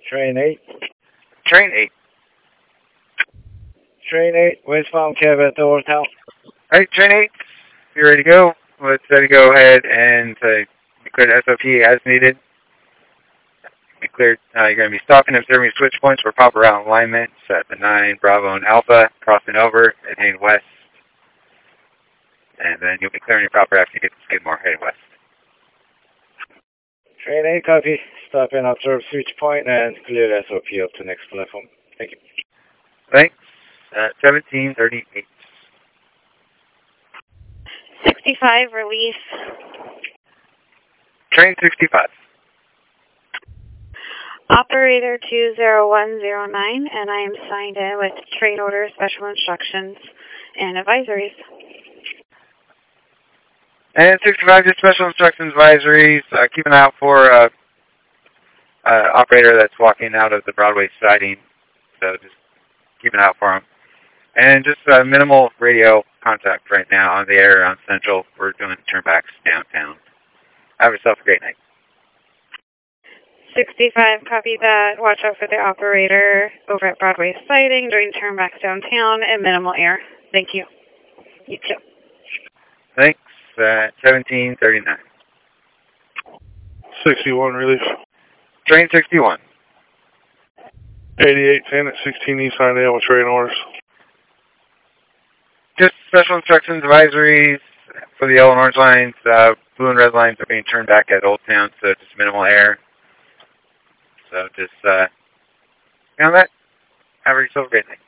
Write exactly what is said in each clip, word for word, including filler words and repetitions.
Train eight. Train eight. Train eight, westbound cab at Old Town. Alright, Train eight, if you're ready to go, let's uh, go ahead and uh, declare S O P as needed. Declared, uh, you're going to be stopping and observing switch points for proper route alignment at the nine, Bravo, and Alpha, crossing over and heading west. And then you'll be clearing your proper after you get to Skidmore, heading west. Train eight, copy. Stop and observe switch point and clear S O P up to next platform. Thank you. Thanks. Uh, seventeen thirty-eight. sixty-five, release. Train sixty-five. Operator two zero one zero nine, and I am signed in with train order, special instructions, and advisories. And sixty-five, just special instructions, advisories. Uh, keep an eye out for uh, uh, operator that's walking out of the Broadway siding. So just keep an eye out for him. And just uh, minimal radio contact right now on the air on Central. We're doing turnbacks downtown. Have yourself a great night. sixty-five, copy that. Watch out for the operator over at Broadway siding during turnbacks downtown and minimal air. Thank you. You too. Thanks. Uh, seventeen thirty-nine. sixty-one, release. Train sixty-one. eighty-eight ten at sixteen East Hinedale with train orders. Just special instructions, advisories for the yellow and orange lines. Uh, blue and red lines are being turned back at Old Town, so just minimal air. So just, uh, on that, have yourself a great night.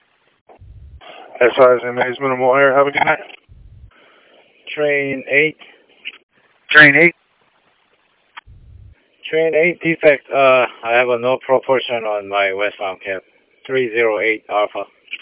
S I S M A's minimal air. Have a good night. Train eight. Train eight. Train eight, defect. Uh, I have a no proportion on my westbound cab. three zero eight Alpha.